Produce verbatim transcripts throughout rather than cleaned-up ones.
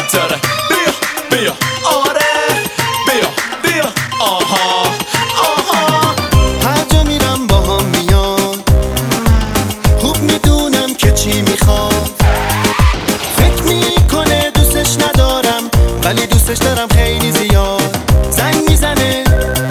بهتره. بیا بیا آره بیا بیا آها آها. هر جا میرم با هم میان، خوب میدونم که چی میخواد. فکر میکنه دوستش ندارم ولی دوستش دارم خیلی زیاد. زنگ میزنه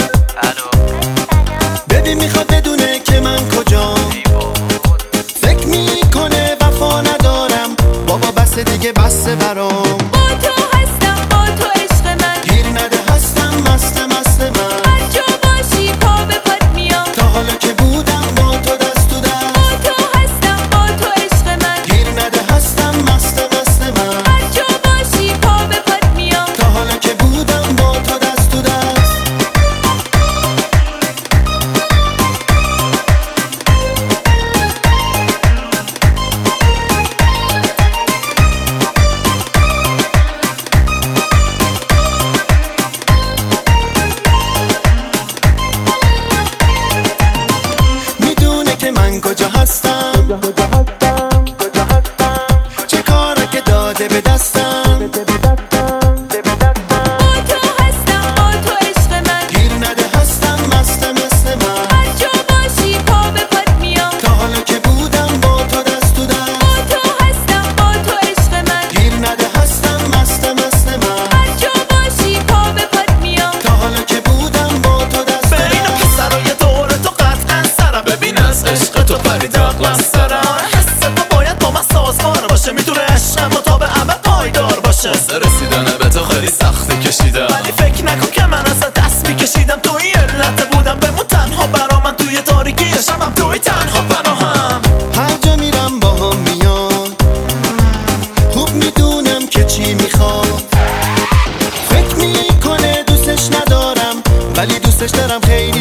ببین میخواد بدونه که من کجام. فکر میکنه وفا ندارم، بابا بس دیگه بسه برام. با تو هستم با تو عشق من، گیر نده هستم مست مست من. هر جا باشی پا به پات میام، تا حالا که بودم با تو دست تو دست. با تو هستم با تو عشق من، گیر نده هستم مست مست من. هر جا باشی پا به پات میام. تا حالا که بودم با تو دست تو دست. میدونه که من کجا هستم، چه کاره که داده به دستم. با تو هستم با تو عشق من، گیر نده هستم مست مست من. هر جا باشی پا به پات میام. تا حالا که بودم با تو دست تو دست. با تو هستم با تو عشق من، گیر نده هستم مست مست من. هر جا باشی پا به پات میام. تا حالا که بودم با تو دست تو بین دست. پسرای دور تو قطعا سرم. ببین از عشق تو پرید عقلم سرم. حس تو باید با من سازگار باشه، میتونه عشقم و تا به ابد پایدار باشه. واسه رسیدن به تو خیلی سختی کشیدم، ولی فکر نکن که من از دست میکشیدم. توی علت بودم بمون تنها برا من، توی تاریکی شبم توی تنها پناهم. هر جا میرم با هم میان، خوب میدونم که چی میخواد. فکر میکنه دوستش ندارم ولی دوستش دارم خیلی